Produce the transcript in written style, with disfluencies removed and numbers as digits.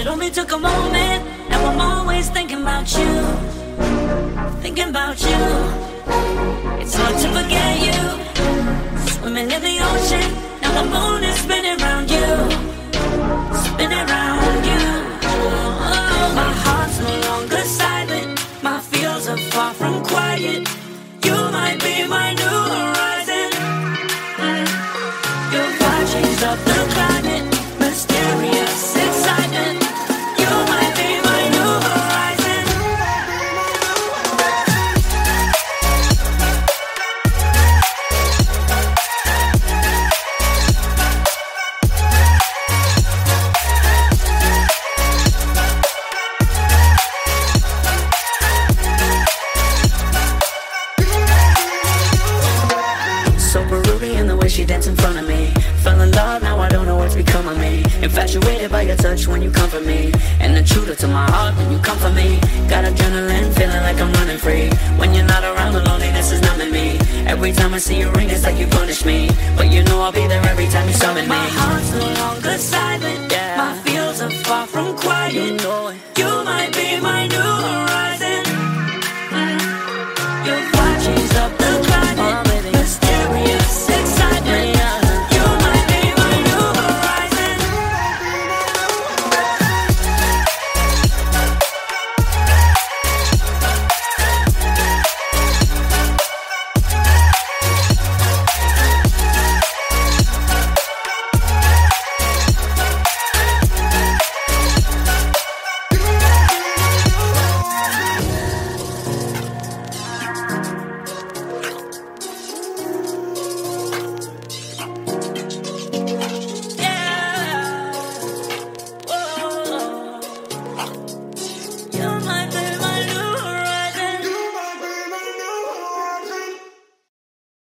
only took a moment. Now I'm always thinking about you, thinking about you. It's hard to forget you. Swimming in the ocean, now the moon is spinning around you, spinning around you. Oh, my heart's no longer silent, my feels are far from quiet. You might be my new horizon. Your vibe changed up the climate, mysterious excitement. You might be my new horizon. So Peruvian the way she danced in front of me. Fell in love, now I don't know what's become of me. Infatuated by your touch when you comfort me, and intruder to my heart when you comfort me. Got adrenaline, feeling like I'm running free. When you're not around, the loneliness is numbing me. Every time I see you ring, it's like you punish me, but you know I'll be there every time you summon me. My heart's no longer silent, yeah. My